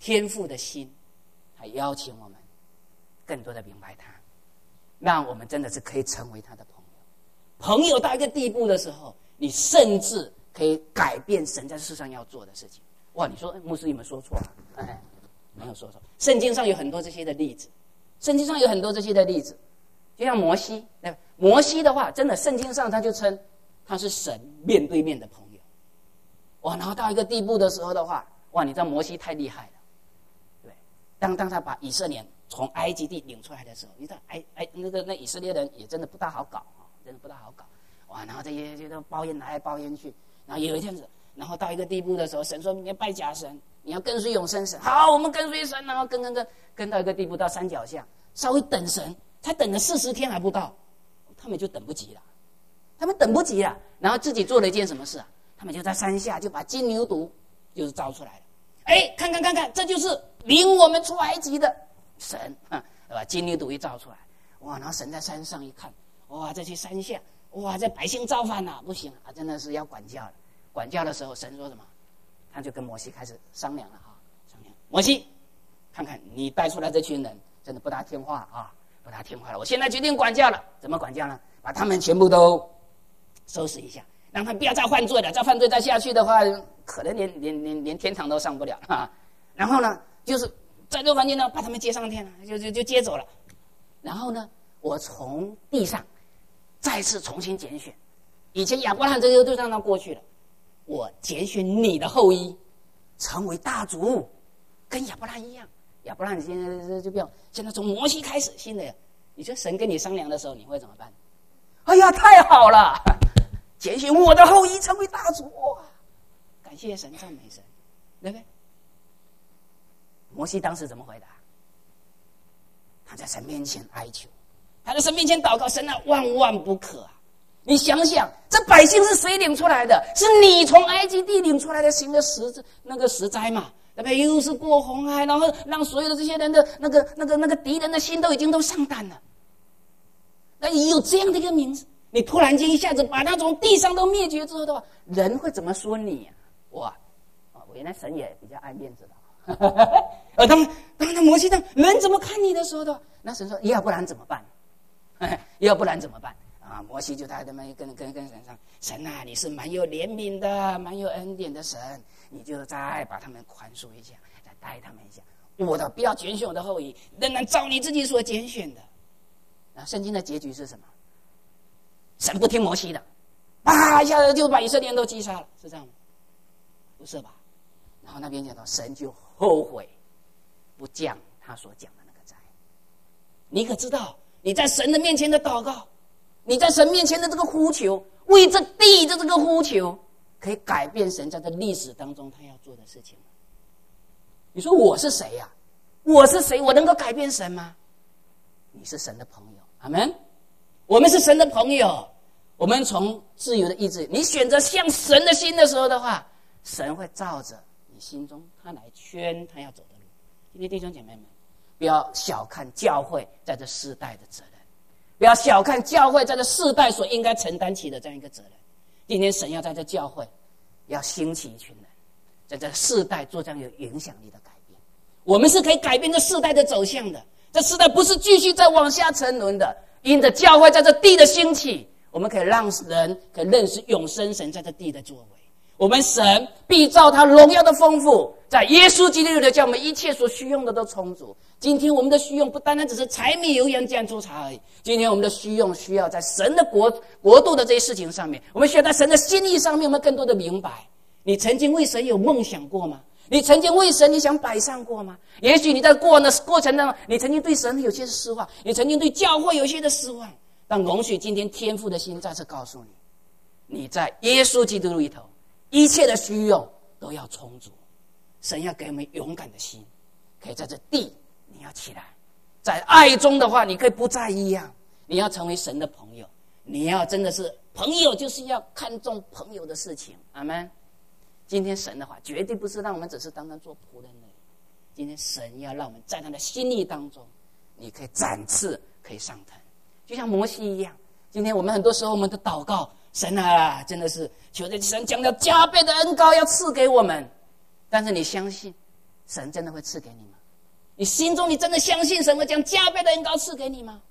天父的心，还邀请我们更多的明白他，让我们真的是可以成为他的朋友。朋友到一个地步的时候，你甚至可以改变神在世上要做的事情。哇，你说牧师有没有说错了？哎，没有说错。圣经上有很多这些的例子，圣经上有很多这些的例子，就像摩西，对吧？摩西的话，真的圣经上他就称他是神面对面的朋友。哇，然后到一个地步的时候的话，哇，你知道摩西太厉害了，对，当当他把以色列从埃及地领出来的时候，你知道埃埃那个那以色列人也真的不大好搞啊，真的不大好搞。哇，然后这些这都抱怨来抱怨去，然后有一天子，然后到一个地步的时候，神说你要拜假神，你要跟随永生神。好，我们跟随神，然后跟跟跟跟到一个地步，到山脚下稍微等神，才等了四十天还不到，他们就等不及了，他们等不及了，然后自己做了一件什么事啊？他们就在山下就把金牛犊就是造出来了。哎，看看看看，这就是领我们出埃及的神啊，把金牛犊一造出来，哇！然后神在山上一看，哇，这些山下，哇，这百姓造反了，不行啊，真的是要管教了。管教的时候，神说什么？他就跟摩西开始商量了啊，商量。摩西，看看你带出来这群人，真的不大听话啊，不大听话了。我现在决定管教了，怎么管教呢？把他们全部都收拾一下。让他不要再犯罪了，再犯罪再下去的话，可能连连连连天堂都上不了啊。然后呢，就是在这个环境呢，把他们接上天了，就就就接走了。然后呢，我从地上再次重新拣选，以前亚伯拉罕这些都让他过去了，我拣选你的后裔，成为大族，跟亚伯拉罕一样。亚伯拉罕现在就不要，现在从摩西开始，新的，你说神跟你商量的时候，你会怎么办？哎呀，太好了！拣选我的后裔成为大族，哇！感谢神，赞美神，对不对？摩西当时怎么回答？他在神面前哀求，他在神面前祷告，神啊，万万不可啊！你想想，这百姓是谁领出来的？是你从埃及地领出来的，行的十那个十灾嘛，对不对？又是过红海，然后让所有的这些人的那个那个那个敌人的心都已经都上胆了。那有这样的一个名字。你突然间一下子把他从地上都灭绝之后的话，人会怎么说你啊？哇！我原来神也比较爱面子的。而当当他摩西当人怎么看你的时候的话，那神说要不然怎么办？要不然怎么办？啊！摩西就在那边跟跟跟神上，神啊，你是蛮有怜悯的，蛮有恩典的神，你就再把他们宽恕一下，再带他们一下。我的不要拣选我的后裔，仍然照你自己所拣选的。那圣经的结局是什么？神不听摩西的，啪一下子就把以色列人都击杀了，是这样吗？不是吧？然后那边讲到神就后悔，不降他所讲的那个灾。你可知道你在神的面前的祷告，你在神面前的这个呼求，为这地的这个呼求，可以改变神在这历史当中他要做的事情吗？你说我是谁呀、啊？我是谁？我能够改变神吗？你是神的朋友，阿们。我们是神的朋友，我们从自由的意志，你选择向神的心的时候的话，神会照着你心中他来圈他要走的路。今天弟兄姐妹们，不要小看教会在这世代的责任，不要小看教会在这世代所应该承担起的这样一个责任。今天神要在这教会要兴起一群人，在这世代做这样有影响力的改变。我们是可以改变这世代的走向的，这世代不是继续再往下沉沦的。因着教会在这地的兴起，我们可以让人可以认识永生神在这地的作为。我们神必照他荣耀的丰富，在耶稣基督里的叫我们一切所需用的都充足。今天我们的需用不单单只是柴米油盐酱醋茶而已，今天我们的需用需要在神的国国度的这些事情上面，我们需要在神的心意上面，我们更多的明白。你曾经为神有梦想过吗？你曾经为神你想摆上过吗？也许你在过的过程当中，你曾经对神有些失望，你曾经对教会有些的失望，但容许今天天父的心再次告诉你，你在耶稣基督里头一切的需用都要充足。神要给我们勇敢的心，可以在这地你要起来，在爱中的话，你可以不再一样，你要成为神的朋友，你要真的是朋友，就是要看重朋友的事情。阿们。今天神的话绝对不是让我们只是单单做仆人而已，今天神要让我们在他的心意当中，你可以展翅，可以上腾，就像摩西一样。今天我们很多时候我们的祷告，神啊，真的是求着神将要加倍的恩膏要赐给我们，但是你相信神真的会赐给你吗？你心中你真的相信神会将加倍的恩膏赐给你吗？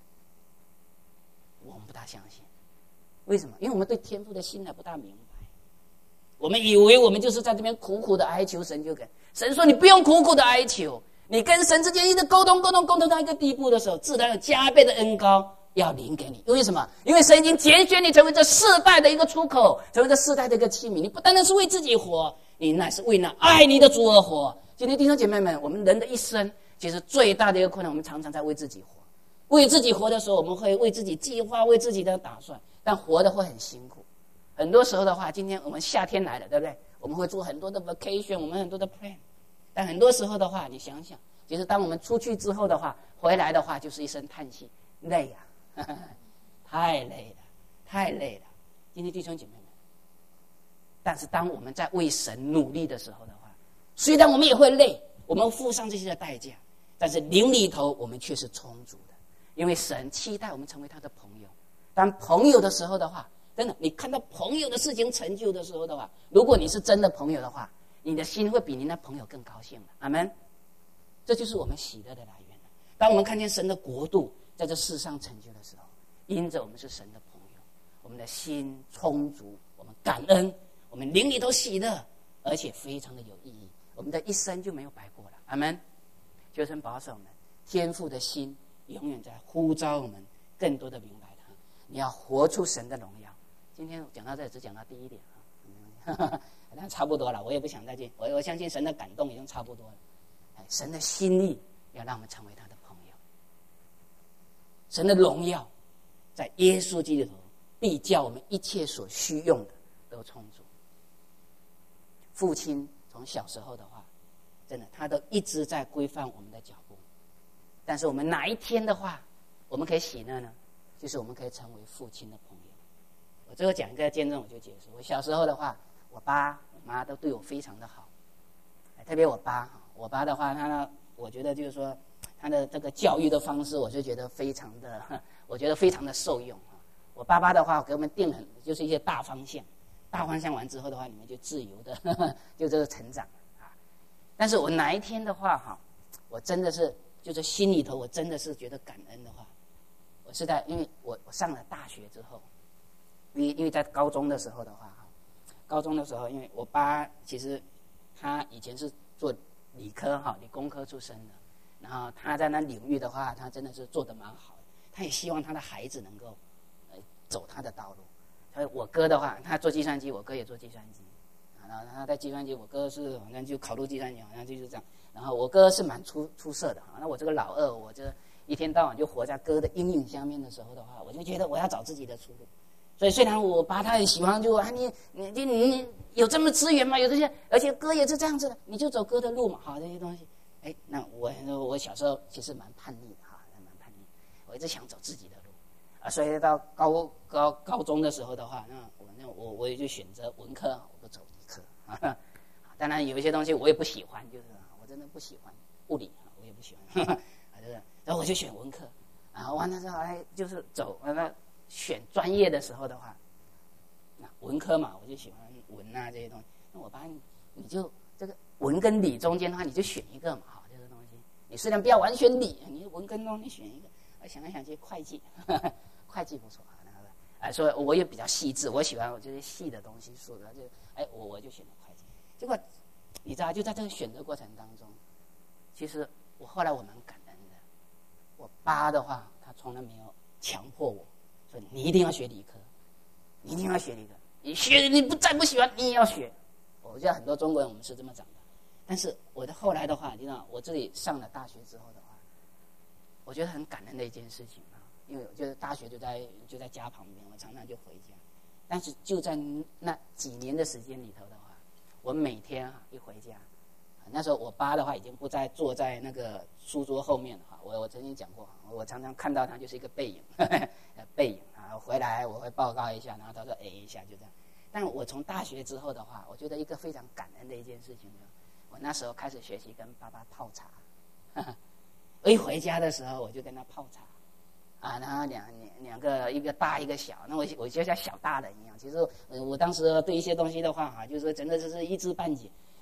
我们不大相信。为什么？因为我们对天父的心还不大明白。我们以为我们就是在这边苦苦的哀求神就给。神说你不用苦苦的哀求，你跟神之间一直沟通沟通沟通到一个地步的时候，自然有加倍的恩膏要临给你。因为什么？因为神已经拣选你成为这世代的一个出口，成为这世代的一个器皿。你不单单是为自己活，你乃是为那爱你的主而活。今天弟兄姐妹们，我们人的一生其实最大的一个困难，我们常常在为自己活。为自己活的时候，我们会为自己计划，为自己的打算，但活的会很辛苦。很多时候的话，今天我们夏天来了，对不对？我们会做很多的 vacation， 我们很多的 plan。但很多时候的话，你想想，其实当我们出去之后的话，回来的话就是一声叹息，累啊，呵呵太累了，太累了。今天弟兄姐妹们，但是当我们在为神努力的时候的话，虽然我们也会累，我们付上这些的代价，但是灵里头我们却是充足的，因为神期待我们成为他的朋友。当朋友的时候的话，真的，你看到朋友的事情成就的时候的话，如果你是真的朋友的话，你的心会比你那朋友更高兴的。阿们。这就是我们喜乐的来源。当我们看见神的国度在这世上成就的时候，因着我们是神的朋友，我们的心充足，我们感恩，我们灵里头喜乐，而且非常的有意义，我们的一生就没有白过了。阿们。求神保守我们，天父的心永远在呼召我们更多的明白他。你要活出神的荣耀。今天讲到这里，只讲到第一点啊，那差不多了，我也不想再进。我我相信神的感动已经差不多了。哎，神的心意要让我们成为他的朋友。神的荣耀在耶稣基督里头，必叫我们一切所需用的都充足。父亲从小时候的话，真的他都一直在规范我们的脚步。但是我们哪一天的话，我们可以喜乐呢？就是我们可以成为父亲的朋友。我最后讲一个见证，我就结束。我小时候的话，我爸我妈都对我非常的好，特别我爸，我爸的话，他呢，我觉得就是说，他的这个教育的方式，我就觉得非常的，我觉得非常的受用。我爸爸的话，给我们定很就是一些大方向，大方向完之后的话，你们就自由的，呵呵就这个成长啊。但是我哪一天的话，哈，我真的是就是心里头，我真的是觉得感恩的话，我是在因为我我上了大学之后。因为因为在高中的时候的话，高中的时候，因为我爸其实他以前是做理科哈，理工科出身的，然后他在那领域的话，他真的是做得蛮好的。他也希望他的孩子能够呃走他的道路。所以我哥的话，他做计算机，我哥也做计算机，然后他在计算机，我哥是好像就考入计算机，好像就是这样。然后我哥是蛮出出色的哈，那我这个老二，我这一天到晚就活在哥的阴影下面的时候的话，我就觉得我要找自己的出路。所以虽然我爸他也喜欢就啊你你你你有这么资源吗？有这些，而且哥也是这样子的，你就走哥的路嘛，好这些东西。哎，那我我小时候其实蛮叛逆的哈，蛮叛逆，我一直想走自己的路啊。所以到高高高中的时候的话，那我那我我也就选择文科，我不走理科啊。当然有一些东西我也不喜欢，就是我真的不喜欢物理，我也不喜欢，啊，就是，然后我就选文科啊。完了之后哎，就是走那。选专业的时候的话，那文科嘛，我就喜欢文啊这些东西。那我爸，你就这个文跟理中间的话，你就选一个嘛，好，这个东西。你虽然不要完全理，你文跟中你选一个。我想来想去，会计，呵呵会计不错啊，那个，哎，所以我也比较细致，我喜欢我这些细的东西，数的就，哎，我我就选了会计。结果，你知道，就在这个选择过程当中，其实我后来我蛮感恩的。我爸的话，他从来没有强迫我。你一定要学理科，你一定要学理科。你学你不再不喜欢，你也要学。我觉得很多中国人我们是这么长的，但是我的后来的话，你知道，我这里上了大学之后的话，我觉得很感恩的一件事情啊，因为我觉得大学就在就在家旁边，我常常就回家。但是就在那几年的时间里头的话，我每天啊一回家，那时候我爸的话已经不再坐在那个书桌后面了哈。我我曾经讲过，我常常看到他就是一个背影，呵呵背影啊。回来我会报告一下，然后他说哎一下就这样。但我从大学之后的话，我觉得一个非常感恩的一件事情呢，我那时候开始学习跟爸爸泡茶。呵呵我一回家的时候，我就跟他泡茶啊，然后两两个一个大一个小，那我我就像小大人一样。其实我当时对一些东西的话哈，就是真的就是一知半解。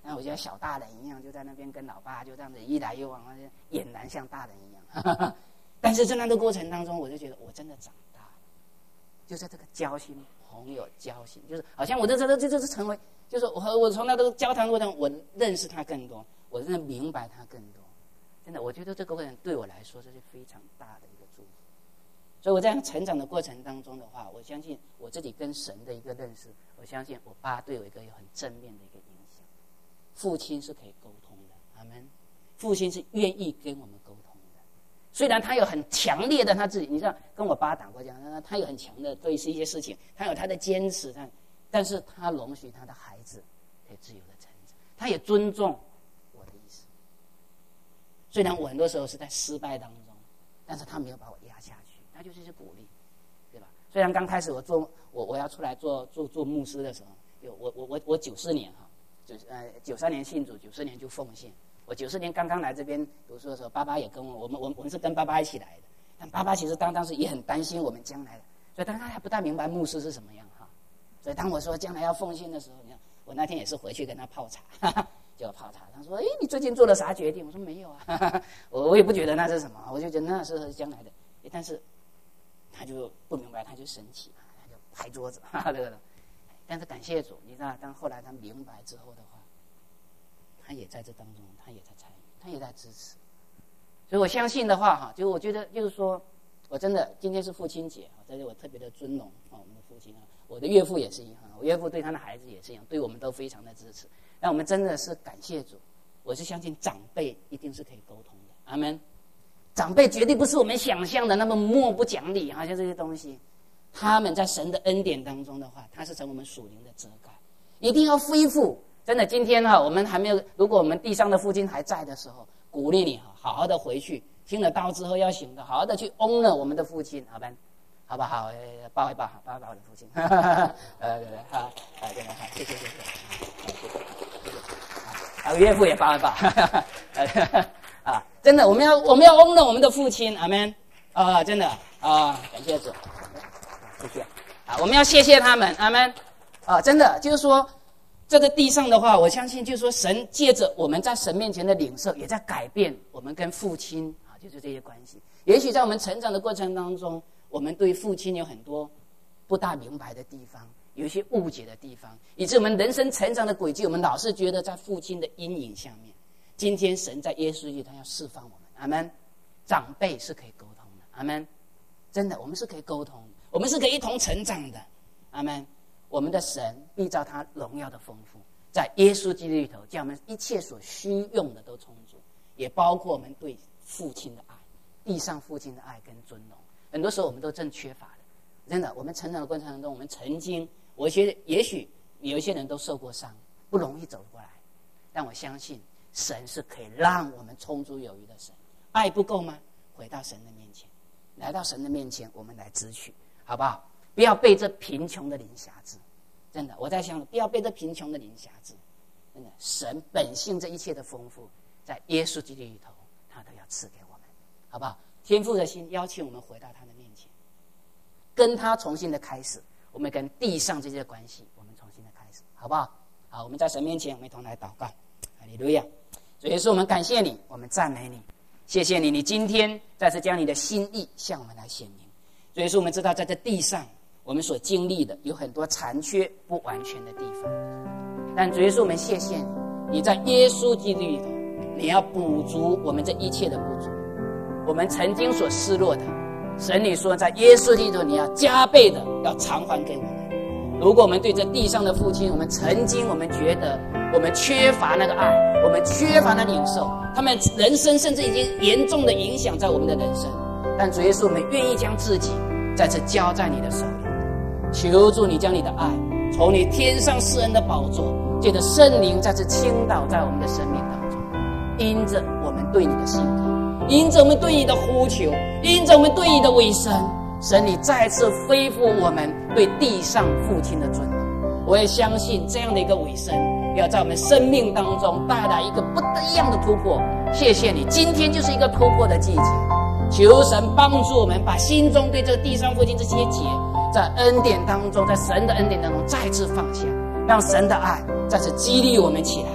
然后我就像小大人一样，就在那边跟老爸就这样子一来一往，俨然像大人一样。但是在那个过程当中，我就觉得我真的长大，就是这个交心朋友交心，就是好像我这这这这是成为，就是我和我从那个交谈过程，我认识他更多，我真的明白他更多。真的，我觉得这个过程对我来说这是非常大的一个祝福。所以我在成长的过程当中的话，我相信我自己跟神的一个认识，我相信我爸对我一个有很正面的一个影响。父亲是可以沟通的，阿们。父亲是愿意跟我们沟通的，虽然他有很强烈的他自己，你知道，跟我爸打过架，他有很强的对一些事情，他有他的坚持，但但是他容许他的孩子可以自由的成长，他也尊重我的意思。虽然我很多时候是在失败当中，但是他没有把我压下去，他就是去鼓励，对吧？虽然刚开始我做我我要出来做做做牧师的时候，有我我我我九四年哈，九呃九三年信主，九四年就奉献。我九四年刚刚来这边读书的时候，爸爸也跟我，我们我们我们是跟爸爸一起来的。但爸爸其实当当时也很担心我们将来的，所以当他还不大明白牧师是什么样哈。所以当我说将来要奉献的时候，你看我那天也是回去跟他泡茶，哈哈就泡茶。他说：“哎，你最近做了啥决定？”我说：“没有啊。哈哈”我我也不觉得那是什么，我就觉得那是将来的。但是他就不明白，他就生气，他就拍桌子，哈哈，这个。但是感谢主，你知道，当后来他明白之后的话，他也在这当中，他也在参与，他也在支持。所以我相信的话，哈，就我觉得就是说，我真的今天是父亲节，在这我特别的尊荣啊，我们的父亲啊，我的岳父也是一样，我岳父对他的孩子也是一样，对我们都非常的支持。那我们真的是感谢主，我是相信长辈一定是可以沟通的，阿们。长辈绝对不是我们想象的那么漠不讲理，好像这些东西，他们在神的恩典当中的话，他是成我们属灵的遮盖，一定要恢复。真的，今天哈、啊，我们还没有，如果我们地上的父亲还在的时候，鼓励你哈，好好的回去，听了道之后要醒的，好好的去 honor 我们的父亲，好吧，好不好？抱一抱，抱一抱我的父亲，呃，对对，好，啊，对对，好，谢谢谢谢，谢谢谢谢，啊，岳父也抱一抱，啊，真的，我们要我们要 honor 我们的父亲，阿们，啊，真的啊，感谢主，谢谢，啊，我们要谢谢他们，阿们，啊，真的就是说。这个地上的话，我相信就是说，神借着我们在神面前的领受，也在改变我们跟父亲啊，就是这些关系。也许在我们成长的过程当中，我们对父亲有很多不大明白的地方，有一些误解的地方，以致我们人生成长的轨迹，我们老是觉得在父亲的阴影下面。今天神在耶稣里，他要释放我们，阿们。长辈是可以沟通的，阿们。真的，我们是可以沟通的，我们是可以一同成长的，阿们。我们的神必照他荣耀的丰富，在耶稣基督里头，叫我们一切所需用的都充足，也包括我们对父亲的爱，地上父亲的爱跟尊荣。很多时候我们都正缺乏的，真的。我们成长的过程当中，我们曾经，我觉得也许有一些人都受过伤，不容易走过来，但我相信神是可以让我们充足有余的神。爱不够吗？回到神的面前，来到神的面前，我们来支取，好不好？不要被这贫穷的灵辖制，真的，我在想，不要被这贫穷的灵辖制，真的，神本性这一切的丰富，在耶稣基督里头，他都要赐给我们，好不好？天父的心邀请我们回到他的面前，跟他重新的开始，我们跟地上这些关系，我们重新的开始，好不好？好，我们在神面前，我们一同来祷告，哈利路亚。所以说，我们感谢你，我们赞美你，谢谢你，你今天再次将你的心意向我们来显明。所以说，我们知道在这地上，我们所经历的有很多残缺不完全的地方，但主耶稣，我们谢谢你，你在耶稣基督里头，你要补足我们这一切的不足，我们曾经所失落的，神你说在耶稣里头，你要加倍的要偿还给我们。如果我们对这地上的父亲，我们曾经我们觉得我们缺乏那个爱，我们缺乏那领受，他们人生甚至已经严重的影响在我们的人生，但主耶稣，我们愿意将自己再次交在你的手里。求主你将你的爱从你天上施恩的宝座，借着圣灵再次倾倒在我们的生命当中，因着我们对你的信靠，因着我们对你的呼求，因着我们对你的委身，神你再次恢复我们对地上父亲的尊荣。我也相信这样的一个委身要在我们生命当中带来一个不一样的突破。谢谢你，今天就是一个突破的季节，求神帮助我们把心中对这个地上父亲这些结，在恩典当中，在神的恩典当中再次放下，让神的爱再次激励我们起来，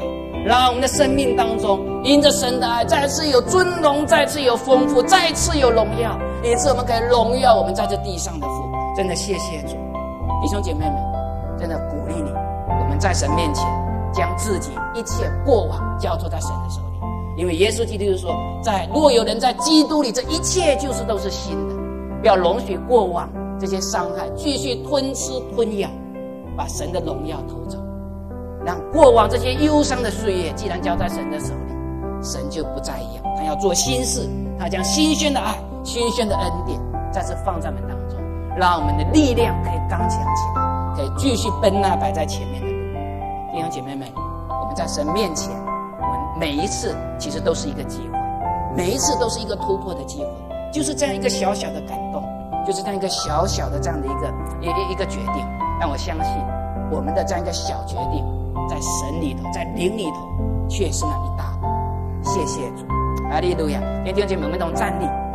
让我们的生命当中因着神的爱再次有尊荣，再次有丰富，再次有荣耀，以致我们可以荣耀我们在这地上的父。真的谢谢主。弟兄姐妹们，真的鼓励你，我们在神面前将自己一切过往交托在神的手里，因为耶稣基督就说，在若有人在基督里，这一切就是都是新的。不要容许过往这些伤害继续吞吃吞咬，把神的荣耀偷走。让过往这些忧伤的岁月既然交在神的手里，神就不再一样，他要做新事，他将新鲜的爱、新鲜的恩典再次放在我们当中，让我们的力量可以刚强起来，可以继续奔那摆在前面的路。弟兄姐妹们，我们在神面前，我们每一次其实都是一个机会，每一次都是一个突破的机会，就是这样一个小小的感动，就是这样一个小小的这样的一个一一个决定。但我相信我们的这样一个小决定，在神里头，在灵里头，却是那一大步。谢谢主，哈利路亚！弟兄姐妹们，我们同站立。